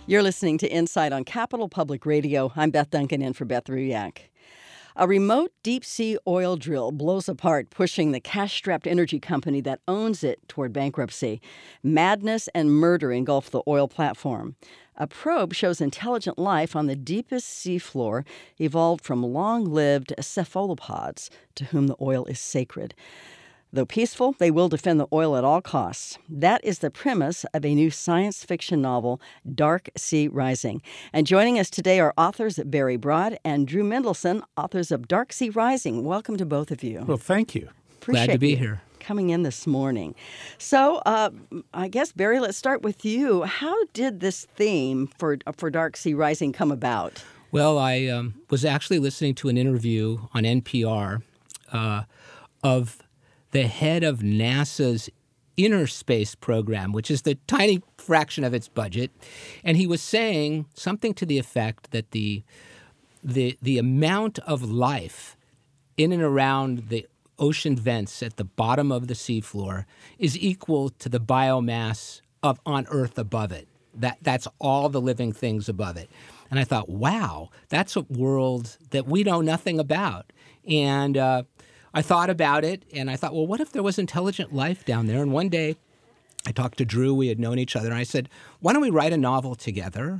You're listening to Insight on Capital Public Radio. I'm Beth Duncan in for Beth Ruyak. A remote deep-sea oil drill blows apart, pushing the cash-strapped energy company that owns it toward bankruptcy. Madness and murder engulf the oil platform. A probe shows intelligent life on the deepest seafloor evolved from long-lived cephalopods to whom the oil is sacred. Though peaceful, they will defend the oil at all costs. That is the premise of a new science fiction novel, Dark Sea Rising. And joining us today are authors Barry Broad and Drew Mendelson, authors of Dark Sea Rising. Welcome to both of you. Well, thank you. Appreciate Glad to be you here. Coming in this morning. So, I guess, Barry, let's start with you. How did this theme for Dark Sea Rising come about? Well, I was actually listening to an interview on NPR of the head of NASA's Inner Space program, which is the tiny fraction of its budget, and he was saying something to the effect that the amount of life in and around the ocean vents at the bottom of the seafloor is equal to the biomass on Earth above it. That's all the living things above it. And I thought, wow, that's a world that we know nothing about. And I thought about it, and I thought, well, what if there was intelligent life down there? And one day, I talked to Drew. We had known each other, and I said, why don't we write a novel together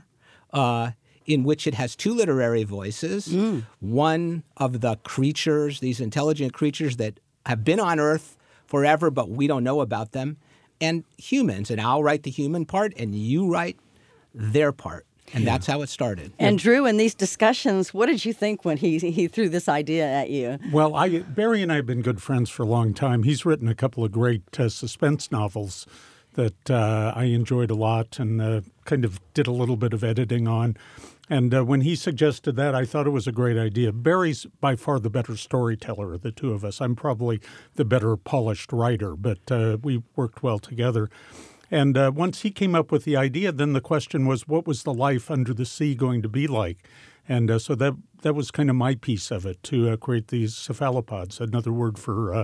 in which it has two literary voices, one of the creatures, these intelligent creatures that have been on Earth forever, but we don't know about them, and humans. And I'll write the human part, and you write their part. And that's how it started. And Drew, in these discussions, what did you think when he threw this idea at you? Well, Barry and I have been good friends for a long time. He's written a couple of great suspense novels that I enjoyed a lot and kind of did a little bit of editing on. And when he suggested that, I thought it was a great idea. Barry's by far the better storyteller of the two of us. I'm probably the better polished writer, but we worked well together. And once he came up with the idea, then the question was, what was the life under the sea going to be like? And so that was kind of my piece of it, to create these cephalopods, another word for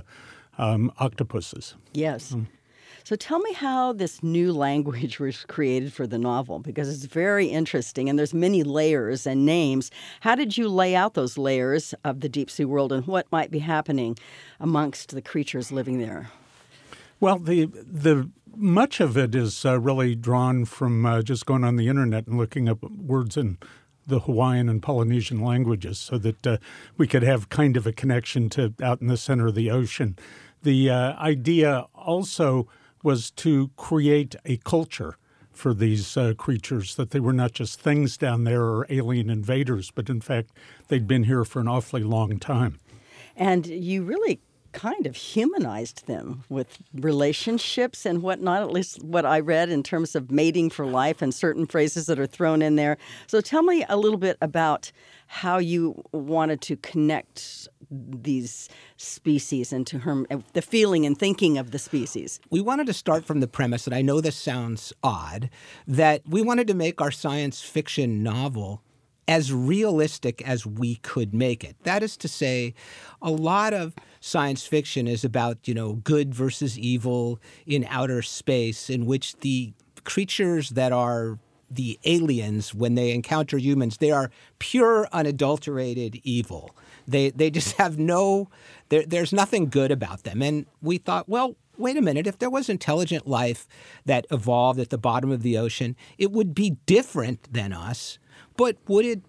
octopuses. Yes. So tell me how this new language was created for the novel, because it's very interesting, and there's many layers and names. How did you lay out those layers of the deep sea world, and what might be happening amongst the creatures living there? Well, the much of it is really drawn from just going on the internet and looking up words in the Hawaiian and Polynesian languages so that we could have kind of a connection to out in the center of the ocean. The idea also was to create a culture for these creatures, that they were not just things down there or alien invaders, but in fact, they'd been here for an awfully long time. And you really kind of humanized them with relationships and whatnot, at least what I read in terms of mating for life and certain phrases that are thrown in there. So tell me a little bit about how you wanted to connect these species and the feeling and thinking of the species. We wanted to start from the premise, and I know this sounds odd, that we wanted to make our science fiction novel as realistic as we could make it. That is to say, a lot of science fiction is about, good versus evil in outer space, in which the creatures that are the aliens, when they encounter humans, they are pure, unadulterated evil. They just have there's nothing good about them. And we thought, well, wait a minute, if there was intelligent life that evolved at the bottom of the ocean, it would be different than us. But would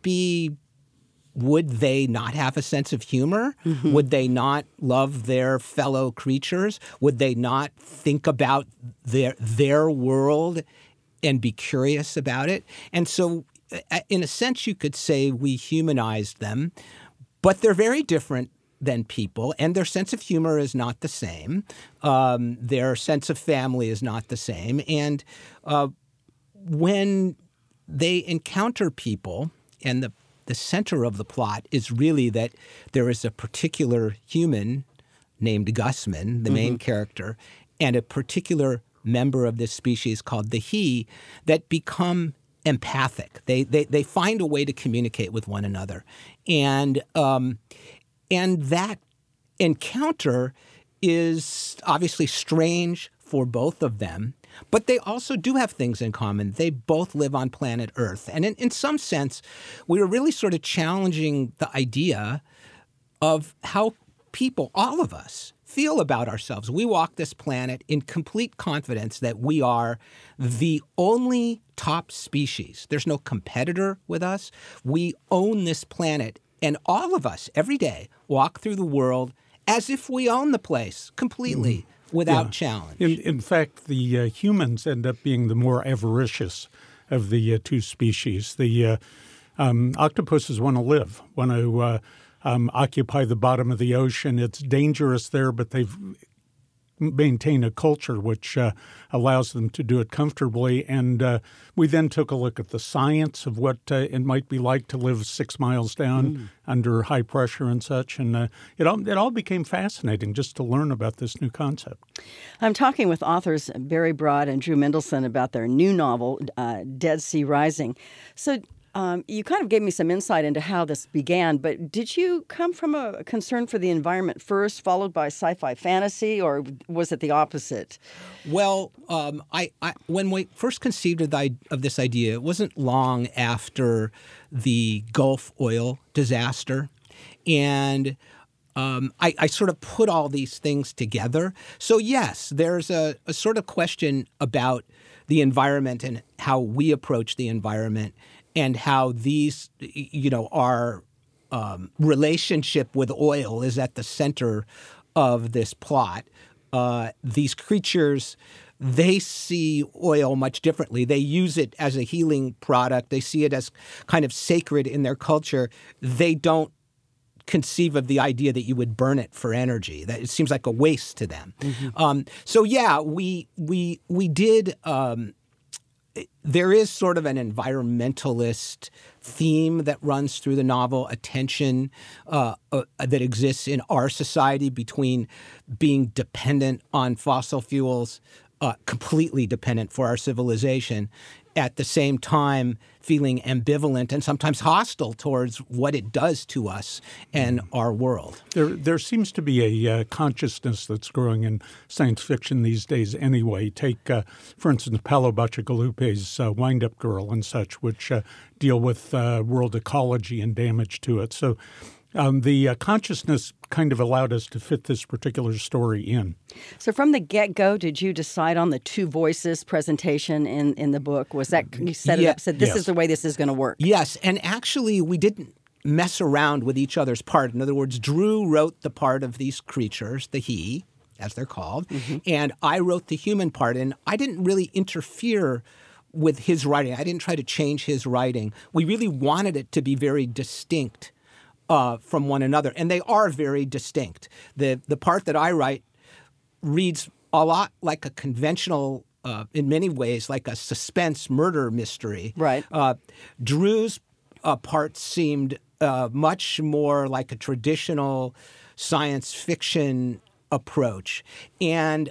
they not have a sense of humor? Mm-hmm. Would they not love their fellow creatures? Would they not think about their world and be curious about it? And so, in a sense, you could say we humanized them, but they're very different than people, and their sense of humor is not the same. Their sense of family is not the same. And when they encounter people, and the center of the plot is really that there is a particular human named Gusman, the main character, and a particular member of this species called the he that become empathic. They find a way to communicate with one another. And that encounter is obviously strange for both of them, But they also do have things in common. They both live on planet Earth. And in some sense, we were really sort of challenging the idea of how people, all of us, feel about ourselves. We walk this planet in complete confidence that we are the only top species. There's no competitor with us. We own this planet. And all of us, every day, walk through the world as if we own the place completely without challenge. In fact, the humans end up being the more avaricious of the two species. The octopuses want to live, want to occupy the bottom of the ocean. It's dangerous there, but they've maintained a culture which allows them to do it comfortably. And we then took a look at the science of what it might be like to live 6 miles down under high pressure and such. And it all became fascinating just to learn about this new concept. I'm talking with authors Barry Broad and Drew Mendelson about their new novel, Dead Sea Rising. So you kind of gave me some insight into how this began, but did you come from a concern for the environment first, followed by sci-fi fantasy, or was it the opposite? Well, I when we first conceived of this idea, it wasn't long after the Gulf oil disaster, and I sort of put all these things together. So yes, there's a sort of question about the environment and how we approach the environment, and how these, our relationship with oil is at the center of this plot. These creatures, they see oil much differently. They use it as a healing product. They see it as kind of sacred in their culture. They don't conceive of the idea that you would burn it for energy. That it seems like a waste to them. We did. There is sort of an environmentalist theme that runs through the novel, a tension that exists in our society between being dependent on fossil fuels, completely dependent for our civilization, at the same time feeling ambivalent and sometimes hostile towards what it does to us and our world. There seems to be a consciousness that's growing in science fiction these days anyway. Take, for instance, Paolo Bacigalupi's Wind-Up Girl and such, which deal with world ecology and damage to it. So the consciousness kind of allowed us to fit this particular story in. So from the get-go, did you decide on the two voices presentation in the book? Was that you set it up, said this is the way this is going to work? Yes, and actually we didn't mess around with each other's part. In other words, Drew wrote the part of these creatures, the he, as they're called, and I wrote the human part, and I didn't really interfere with his writing. I didn't try to change his writing. We really wanted it to be very distinct from one another, and they are very distinct. The part that I write reads a lot like a conventional, in many ways, like a suspense murder mystery. Right. Drew's part seemed much more like a traditional science fiction approach, and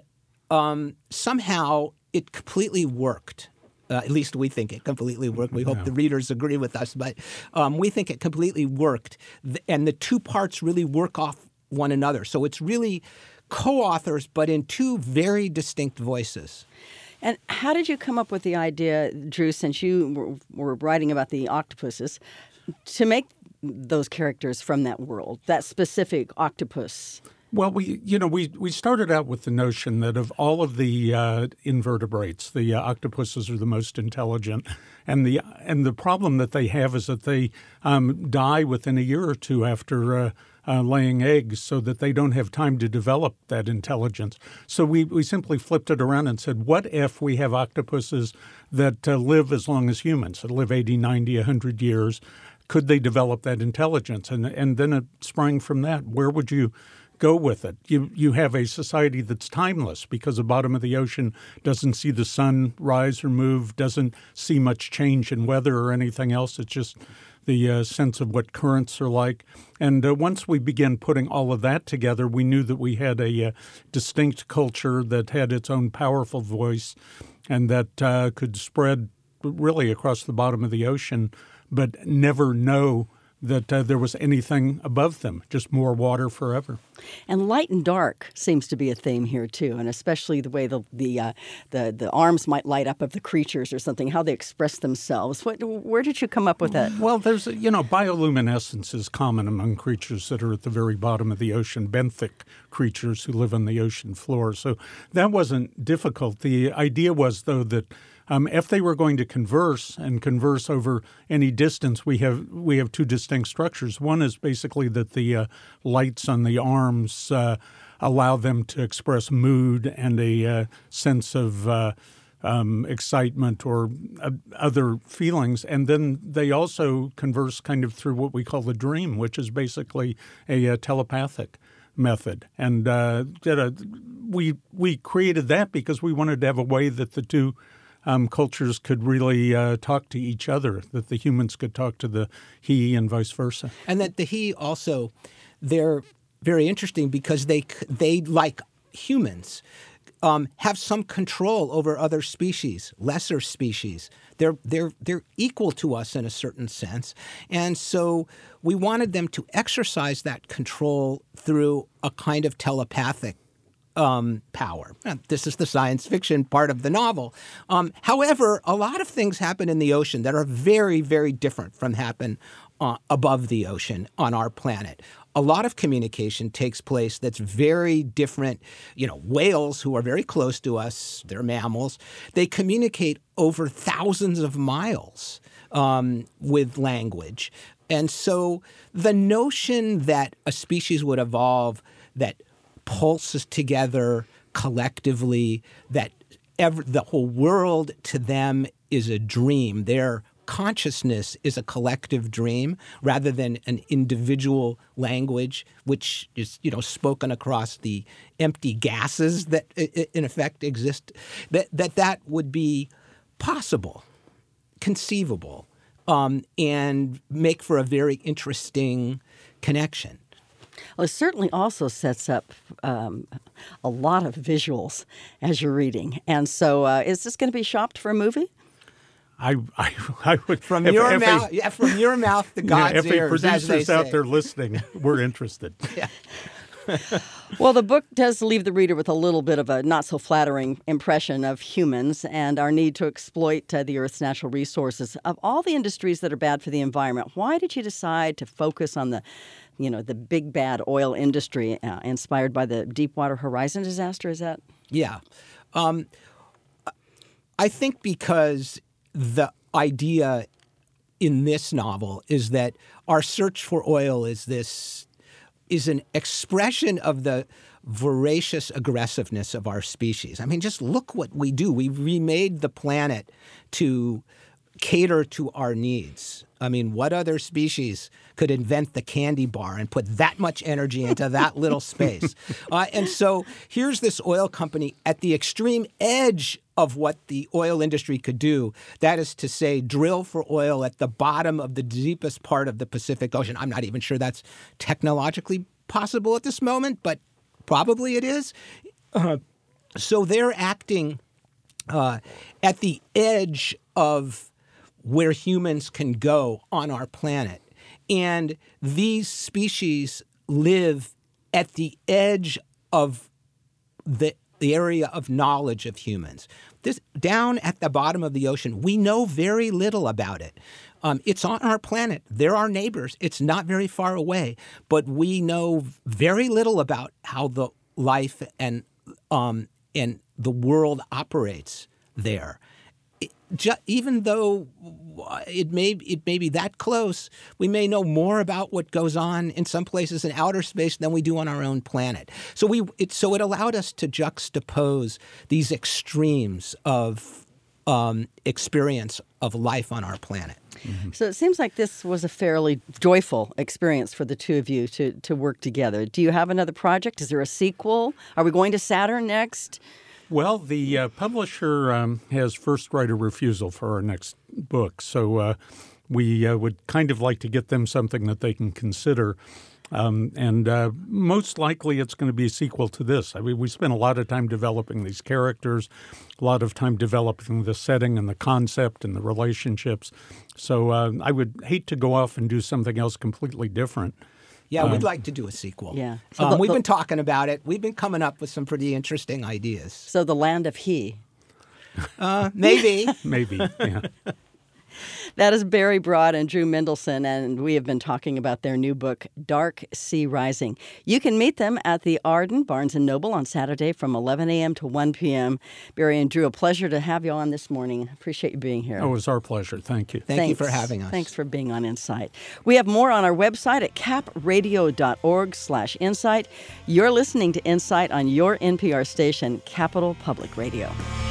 somehow it completely worked. At least we think it completely worked. We hope the readers agree with us, but we think it completely worked. And the two parts really work off one another. So it's really co-authors, but in two very distinct voices. And how did you come up with the idea, Drew, since you were writing about the octopuses, to make those characters from that world, that specific octopus? Well, we started out with the notion that of all of the invertebrates, the octopuses are the most intelligent, and the problem that they have is that they die within a year or two after laying eggs, so that they don't have time to develop that intelligence. So we simply flipped it around and said, what if we have octopuses that live as long as humans, that live 80, 90, 100 years? Could they develop that intelligence? And then it sprang from that. Where would you go with it? You have a society that's timeless because the bottom of the ocean doesn't see the sun rise or move, doesn't see much change in weather or anything else. It's just the sense of what currents are like. And once we began putting all of that together, we knew that we had a distinct culture that had its own powerful voice and that could spread really across the bottom of the ocean, but never know that there was anything above them, just more water forever. And light and dark seems to be a theme here too, and especially the way the arms might light up of the creatures or something, how they express themselves. Where did you come up with that? Well, there's bioluminescence is common among creatures that are at the very bottom of the ocean, benthic creatures who live on the ocean floor. So that wasn't difficult. The idea was, though, that if they were going to converse over any distance, we have two distinct structures. One is basically that the lights on the arms allow them to express mood and a sense of excitement or other feelings. And then they also converse kind of through what we call the dream, which is basically a telepathic method. And we created that because we wanted to have a way that the two cultures could really talk to each other, that the humans could talk to the he and vice versa. And that the he also, they're very interesting because they like humans, have some control over other species, lesser species. They're equal to us in a certain sense. And so we wanted them to exercise that control through a kind of telepathic power. This is the science fiction part of the novel. However, a lot of things happen in the ocean that are very, very different from happen above the ocean on our planet. A lot of communication takes place that's very different. Whales, who are very close to us, they're mammals, they communicate over thousands of miles with language. And so the notion that a species would evolve that pulses together collectively, that the whole world to them is a dream. Their consciousness is a collective dream rather than an individual language, which is, spoken across the empty gases that in effect exist, that would be possible, conceivable, and make for a very interesting connection. Well, it certainly also sets up a lot of visuals as you're reading. And so is this going to be shopped for a movie? I would. From your mouth to God's ears, as they producers say. out there listening, we're interested. Yeah. Well, the book does leave the reader with a little bit of a not-so-flattering impression of humans and our need to exploit the Earth's natural resources. Of all the industries that are bad for the environment, why did you decide to focus on the big bad oil industry inspired by the Deepwater Horizon disaster? Is that? Yeah. I think because the idea in this novel is that our search for oil is an expression of the voracious aggressiveness of our species. I mean, just look what we do. We remade the planet to cater to our needs. I mean, what other species could invent the candy bar and put that much energy into that little space? And so here's this oil company at the extreme edge of what the oil industry could do. That is to say, drill for oil at the bottom of the deepest part of the Pacific Ocean. I'm not even sure that's technologically possible at this moment, but probably it is. So they're acting at the edge of where humans can go on our planet. And these species live at the edge of the area of knowledge of humans. This down at the bottom of the ocean, we know very little about it. It's on our planet. They're our neighbors. It's not very far away, but we know very little about how the life and the world operates there. Even though it may be that close, we may know more about what goes on in some places in outer space than we do on our own planet. So it allowed us to juxtapose these extremes of experience of life on our planet. Mm-hmm. So it seems like this was a fairly joyful experience for the two of you to work together. Do you have another project? Is there a sequel? Are we going to Saturn next? Well, the publisher has first right of refusal for our next book, so we would kind of like to get them something that they can consider. And most likely it's going to be a sequel to this. I mean, we spent a lot of time developing these characters, a lot of time developing the setting and the concept and the relationships. So I would hate to go off and do something else completely different. Yeah, we'd like to do a sequel. Yeah. We've been talking about it. We've been coming up with some pretty interesting ideas. So the Land of He. Maybe. Maybe, yeah. That is Barry Broad and Drew Mendelson, and we have been talking about their new book, Dark Sea Rising. You can meet them at the Arden, Barnes & Noble, on Saturday from 11 a.m. to 1 p.m. Barry and Drew, a pleasure to have you on this morning. Appreciate you being here. Oh, it was our pleasure. Thank you. Thank you for having us. Thanks for being on Insight. We have more on our website at capradio.org/insight. You're listening to Insight on your NPR station, Capital Public Radio.